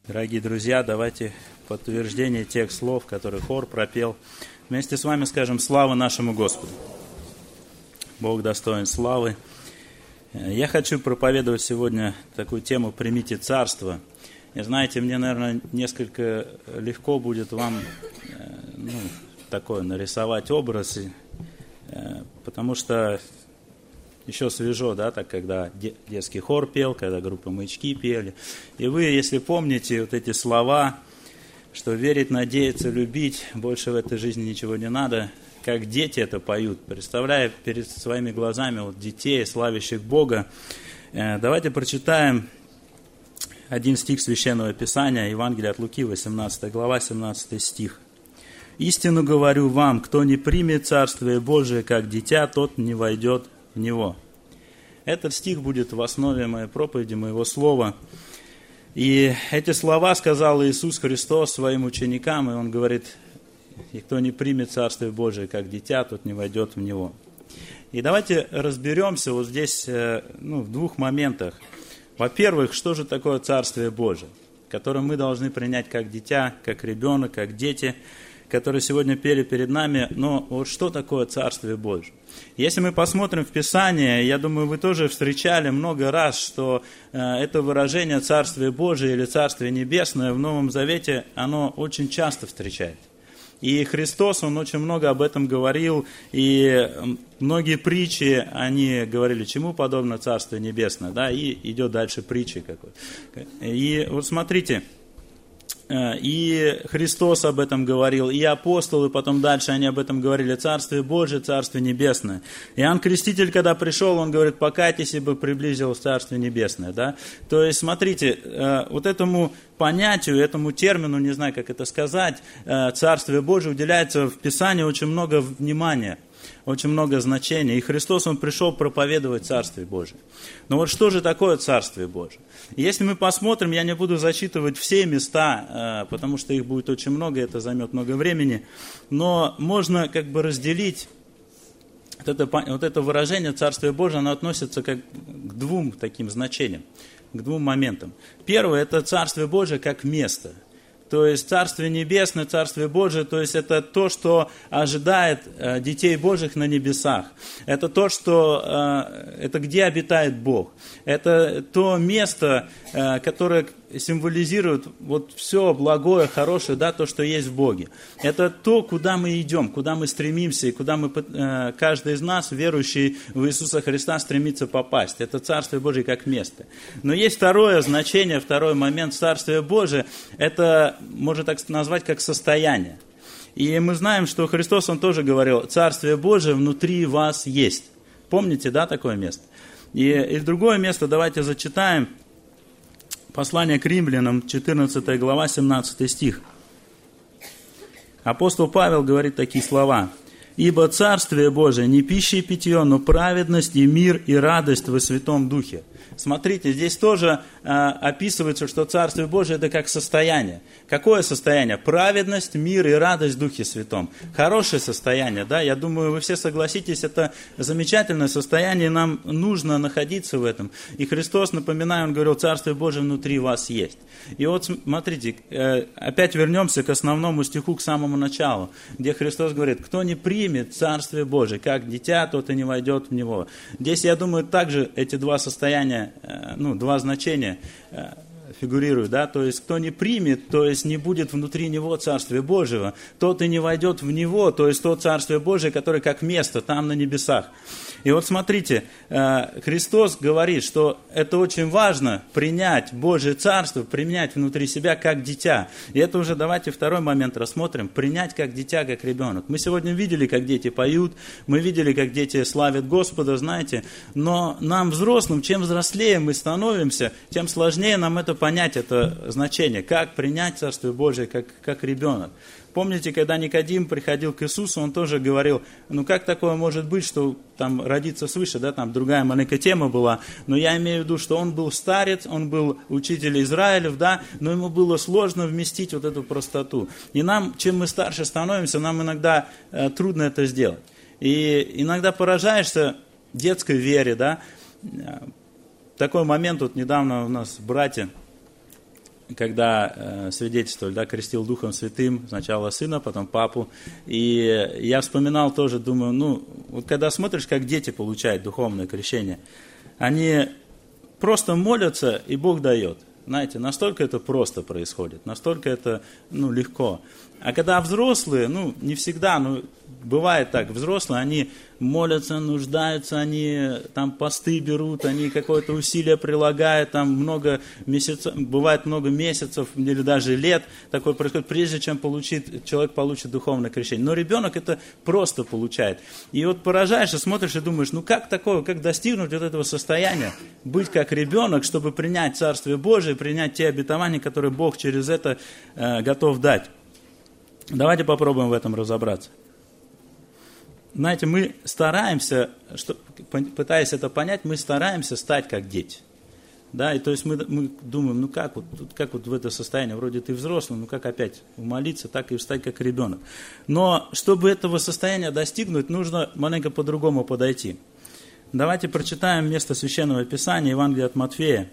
Дорогие друзья, давайте в подтверждение тех слов, которые хор пропел, вместе с вами скажем «Слава нашему Господу». Бог достоин славы. Я хочу проповедовать сегодня такую тему «Примите царство». И знаете, мне, наверное, несколько легко будет вам такое нарисовать образ, потому что еще свежо, да, так, когда детский хор пел, когда группа «Маячки» пели. И вы, если помните вот эти слова, что верить, надеяться, любить, больше в этой жизни ничего не надо, как дети это поют, представляя перед своими глазами вот детей, славящих Бога. Давайте прочитаем один стих Священного Писания, Евангелие от Луки, 18 глава, 17 стих. «Истину говорю вам, кто не примет Царствие Божие как дитя, тот не войдет в него». Этот стих будет в основе моей проповеди, моего слова. И эти слова сказал Иисус Христос своим ученикам, и Он говорит: «И кто не примет Царствие Божие как дитя, тот не войдет в него». И давайте разберемся вот здесь в двух моментах. Во-первых, что же такое Царствие Божие, которое мы должны принять как дитя, как ребенок, как дети, которые сегодня пели перед нами. Но вот что такое Царствие Божие? Если мы посмотрим в Писание, я думаю, вы тоже встречали много раз, что это выражение Царствие Божие или Царствие Небесное в Новом Завете, оно очень часто встречается. И Христос, Он очень много об этом говорил, и многие притчи, они говорили, чему подобно Царствие Небесное, да, и идет дальше притчи какой-то. И вот смотрите, и Христос об этом говорил, и апостолы потом дальше они об этом говорили, Царствие Божие, Царствие Небесное. Иоанн Креститель, когда пришел, он говорит: покайтесь, ибо приблизилось Царствие Небесное. Да? То есть, смотрите, вот этому понятию, этому термину, не знаю, как это сказать, Царствие Божие уделяется в Писании очень много внимания, очень много значения. И Христос, Он пришел проповедовать Царствие Божие. Но вот что же такое Царствие Божие? Если мы посмотрим, я не буду зачитывать все места, потому что их будет очень много, это займет много времени, но можно как бы разделить вот это выражение Царствие Божие, оно относится как к двум таким значениям, к двум моментам. Первое – это Царствие Божие как место. То есть Царствие Небесное, Царствие Божие, то есть это то, что ожидает детей Божьих на небесах. Это то, это где обитает Бог. Это то место, которое символизирует вот все благое, хорошее, да, то, что есть в Боге. Это то, куда мы идем, куда мы стремимся, и куда каждый из нас, верующий в Иисуса Христа, стремится попасть. Это Царствие Божие как место. Но есть второе значение, второй момент. Царствие Божие, это можно так назвать как состояние. И мы знаем, что Христос, Он тоже говорил: Царствие Божие внутри вас есть. Помните, да, такое место? И другое место давайте зачитаем. Послание к Римлянам, 14 глава, 17 стих. Апостол Павел говорит такие слова: «Ибо Царствие Божие не пища и питье, но праведность и мир и радость во Святом Духе». Смотрите, здесь тоже описывается, что Царствие Божие – это как состояние. Какое состояние? Праведность, мир и радость в Духе Святом. Хорошее состояние, да? Я думаю, вы все согласитесь, это замечательное состояние, нам нужно находиться в этом. И Христос, напоминаю, Он говорил: Царствие Божие внутри вас есть. И вот смотрите, опять вернемся к основному стиху, к самому началу, где Христос говорит: кто не примет Царствие Божие как дитя, тот и не войдет в него. Здесь, я думаю, также эти два состояния, два значения фигурируют, да, то есть кто не примет, то есть не будет внутри него Царствия Божьего, тот и не войдет в него, то есть то Царствие Божие, которое как место там на небесах. И вот смотрите, Христос говорит, что это очень важно принять Божие Царство, принять внутри себя как дитя. И это уже давайте второй момент рассмотрим. Принять как дитя, как ребенок. Мы сегодня видели, как дети поют, мы видели, как дети славят Господа, знаете, но нам, взрослым, чем взрослее мы становимся, тем сложнее нам это понять, это значение, как принять Царствие Божие как ребенок. Помните, когда Никодим приходил к Иисусу, он тоже говорил: как такое может быть, что там родиться свыше, да, там другая маленькая тема была, но я имею в виду, что он был старец, он был учитель Израилев, да, но ему было сложно вместить вот эту простоту. И нам, чем мы старше становимся, нам иногда трудно это сделать. И иногда поражаешься детской вере, да. Такой момент, вот недавно у нас братья когда свидетельствовали, да, крестил Духом Святым, сначала сына, потом папу. И я вспоминал тоже, думаю, вот когда смотришь, как дети получают духовное крещение, они просто молятся, и Бог дает. Знаете, настолько это просто происходит, настолько это легко. А когда взрослые, не всегда, бывает так, взрослые, они молятся, нуждаются, они там посты берут, они какое-то усилие прилагают, там много месяцев, бывает много месяцев или даже лет такое происходит, прежде чем человек получит духовное крещение. Но ребенок это просто получает. И вот поражаешься, смотришь и думаешь, как достигнуть вот этого состояния, быть как ребенок, чтобы принять Царствие Божие, принять те обетования, которые Бог через это готов дать. Давайте попробуем в этом разобраться. Знаете, мы стараемся, пытаясь это понять, мы стараемся стать как дети. Да, и то есть мы думаем, как в это состояние, вроде ты взрослый, как опять молиться, так и стать как ребенок. Но чтобы этого состояния достигнуть, нужно маленько по-другому подойти. Давайте прочитаем место Священного Писания, Евангелие от Матфея,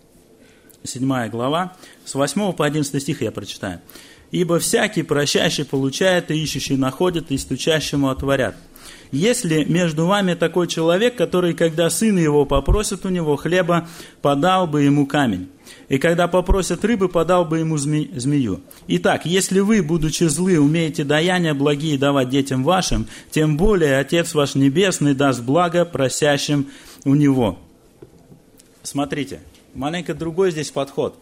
7 глава, с 8 по 11 стих я прочитаю. «Ибо всякий просящий получает, и ищущий находит, и стучащему отворят. Если между вами такой человек, который, когда сын его попросит у него хлеба, подал бы ему камень, и когда попросит рыбы, подал бы ему змею. Итак, если вы, будучи злы, умеете даяния благие давать детям вашим, тем более Отец ваш Небесный даст благо просящим у Него». Смотрите, маленько другой здесь подход.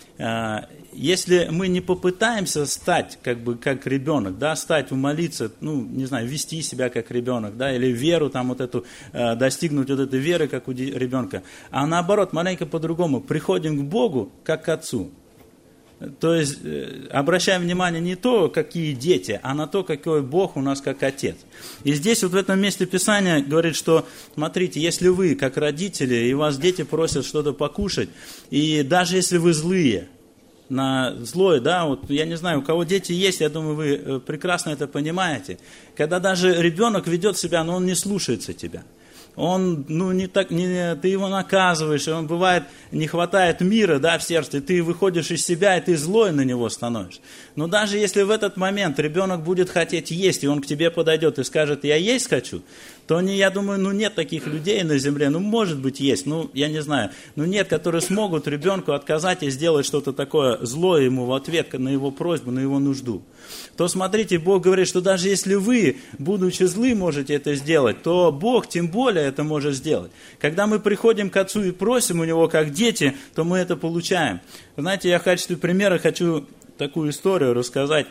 Если мы не попытаемся стать как ребенок, да, стать, умолиться, вести себя как ребенок, да, или веру достигнуть вот этой веры, как у ребенка, а наоборот, маленько по-другому, приходим к Богу, как к Отцу. То есть обращаем внимание не то, какие дети, а на то, какой Бог у нас как Отец. И здесь вот в этом месте Писания говорит, что, смотрите, если вы как родители, и вас дети просят что-то покушать, и даже если вы злые, на злое, да, вот я не знаю, у кого дети есть, я думаю, вы прекрасно это понимаете, когда даже ребенок ведет себя, но он не слушается тебя. Он, ты его наказываешь, и он бывает, не хватает мира, да, в сердце, ты выходишь из себя, и ты злой на него становишься. Но даже если в этот момент ребенок будет хотеть есть, и он к тебе подойдет и скажет, я есть хочу, то я думаю, нет таких людей на земле, может быть есть, я не знаю, нет, которые смогут ребенку отказать и сделать что-то такое злое ему в ответ на его просьбу, на его нужду. То смотрите, Бог говорит, что даже если вы, будучи злы, можете это сделать, то Бог тем более это может сделать. Когда мы приходим к Отцу и просим у Него как дети, то мы это получаем. Знаете, я в качестве примера хочу такую историю рассказать.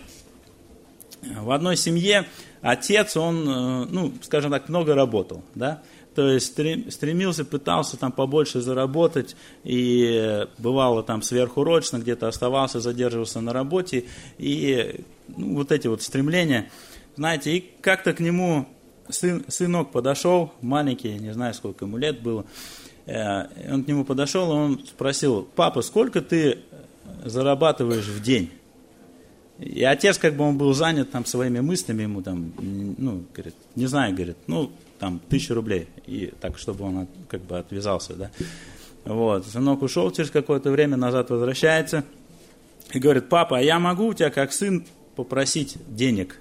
В одной семье отец, он, скажем так, много работал, да, то есть стремился, пытался побольше заработать, и бывало сверхурочно, где-то оставался, задерживался на работе, и вот эти вот стремления, знаете, и как-то к нему сынок подошел, маленький, не знаю, сколько ему лет было, он к нему подошел, и он спросил, папа, сколько ты зарабатываешь в день? И отец, он был занят своими мыслями, ему говорит, не знаю, говорит, 1000 рублей, и так, чтобы он отвязался, да. Вот, сынок ушел через какое-то время, назад возвращается, и говорит, папа, а я могу у тебя, как сын, попросить денег?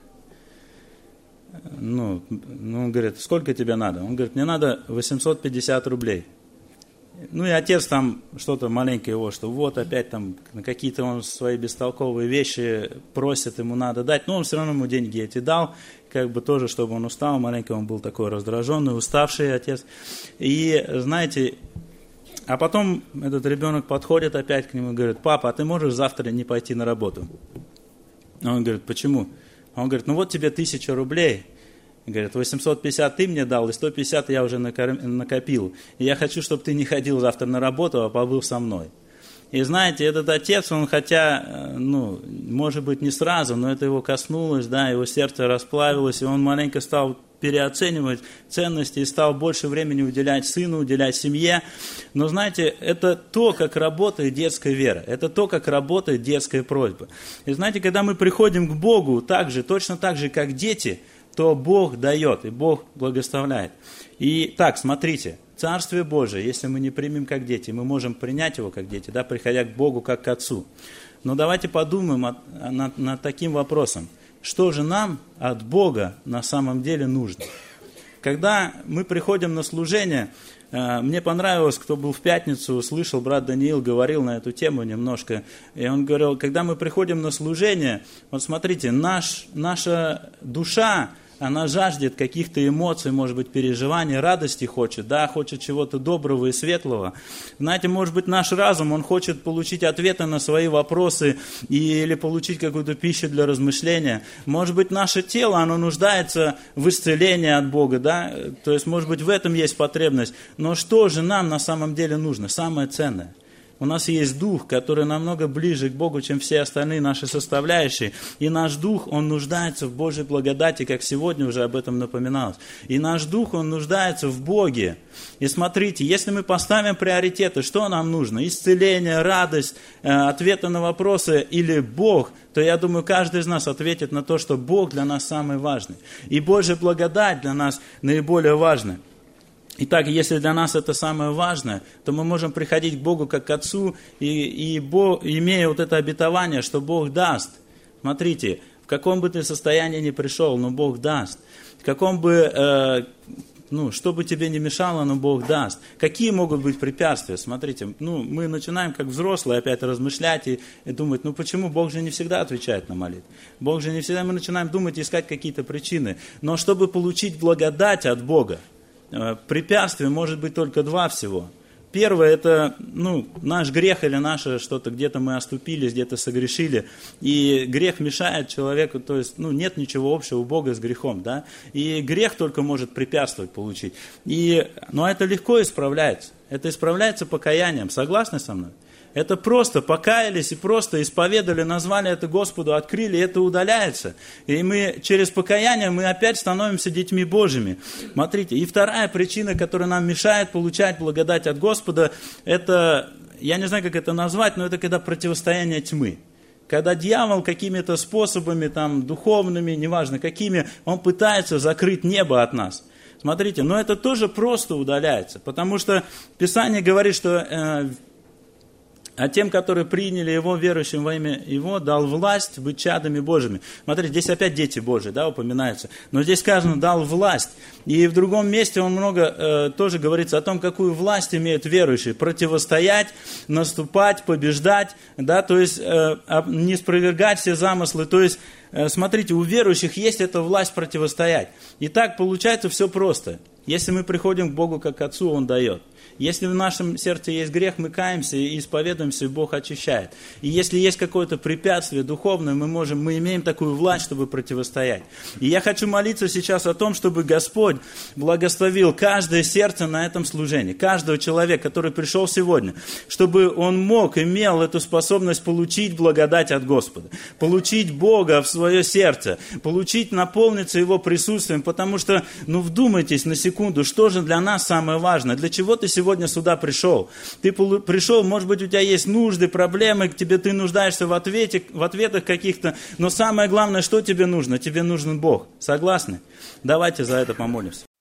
Он говорит, сколько тебе надо? Он говорит, мне надо 850 рублей. И отец что-то маленькое его, что вот опять на какие-то он свои бестолковые вещи просит, ему надо дать, но он все равно ему деньги эти дал, тоже, чтобы он устал, маленько он был такой раздраженный, уставший отец. И, знаете, а потом этот ребенок подходит опять к нему и говорит, папа, а ты можешь завтра не пойти на работу? Он говорит, почему? Он говорит, вот тебе 1000 рублей. Говорит, 850 ты мне дал, и 150 я уже накопил. И я хочу, чтобы ты не ходил завтра на работу, а побыл со мной. И знаете, этот отец, он хотя, может быть, не сразу, но это его коснулось, да, его сердце расплавилось, и он маленько стал переоценивать ценности и стал больше времени уделять сыну, уделять семье. Но знаете, это то, как работает детская вера, это то, как работает детская просьба. И знаете, когда мы приходим к Богу точно так же, как дети, то Бог дает, и Бог благословляет. И так, смотрите, Царствие Божие, если мы не примем как дети, мы можем принять его как дети, да, приходя к Богу как к Отцу. Но давайте подумаем над таким вопросом. Что же нам от Бога на самом деле нужно? Когда мы приходим на служение, мне понравилось, кто был в пятницу, слышал, брат Даниил говорил на эту тему немножко, и он говорил, когда мы приходим на служение, вот смотрите, наша душа, она жаждет каких-то эмоций, может быть, переживаний, радости хочет, да, хочет чего-то доброго и светлого. Знаете, может быть, наш разум, он хочет получить ответы на свои вопросы или получить какую-то пищу для размышления. Может быть, наше тело, оно нуждается в исцелении от Бога, да, то есть, может быть, в этом есть потребность. Но что же нам на самом деле нужно, самое ценное? У нас есть дух, который намного ближе к Богу, чем все остальные наши составляющие. И наш дух, он нуждается в Божьей благодати, как сегодня уже об этом напоминалось. И наш дух, он нуждается в Боге. И смотрите, если мы поставим приоритеты, что нам нужно? Исцеление, радость, ответы на вопросы или Бог, то я думаю, каждый из нас ответит на то, что Бог для нас самый важный. И Божья благодать для нас наиболее важна. Итак, если для нас это самое важное, то мы можем приходить к Богу как к Отцу, и имея вот это обетование, что Бог даст. Смотрите, в каком бы ты состоянии ни пришел, но Бог даст. В каком бы, что бы тебе ни мешало, но Бог даст. Какие могут быть препятствия? Смотрите, мы начинаем как взрослые опять размышлять и думать, почему Бог же не всегда отвечает на молитву? Бог же не всегда, мы начинаем думать и искать какие-то причины. Но чтобы получить благодать от Бога, препятствий может быть только два всего. Первое, это наш грех или наше что-то, где-то мы оступились, где-то согрешили, и грех мешает человеку, то есть нет ничего общего у Бога с грехом, да, и грех только может препятствовать получить. Но это легко исправляется, это исправляется покаянием, согласны со мной? Это просто покаялись и просто исповедали, назвали это Господу, открыли, и это удаляется. И мы через покаяние мы опять становимся детьми Божьими. Смотрите, и вторая причина, которая нам мешает получать благодать от Господа, это, я не знаю, как это назвать, но это когда противостояние тьмы. Когда дьявол какими-то способами, духовными, неважно какими, он пытается закрыть небо от нас. Смотрите, но это тоже просто удаляется, потому что Писание говорит, что... А тем, которые приняли Его, верующим во имя Его, дал власть быть чадами Божьими. Смотрите, здесь опять дети Божьи, да, упоминаются. Но здесь сказано, дал власть. И в другом месте он много тоже говорится о том, какую власть имеют верующие. Противостоять, наступать, побеждать, да, то есть не спровергать все замыслы. То есть, смотрите, у верующих есть эта власть противостоять. И так получается все просто. Если мы приходим к Богу как к Отцу, Он дает. Если в нашем сердце есть грех, мы каемся и исповедуемся, и Бог очищает. И если есть какое-то препятствие духовное, мы имеем такую власть, чтобы противостоять. И я хочу молиться сейчас о том, чтобы Господь благословил каждое сердце на этом служении, каждого человека, который пришел сегодня, чтобы он имел эту способность получить благодать от Господа, получить Бога в свое сердце, наполниться Его присутствием, потому что, вдумайтесь на секунду, что же для нас самое важное, для чего ты сегодня сюда пришел. Ты пришел, может быть, у тебя есть нужды, проблемы, ты нуждаешься в ответах каких-то, но самое главное, что тебе нужно? Тебе нужен Бог. Согласны? Давайте за это помолимся.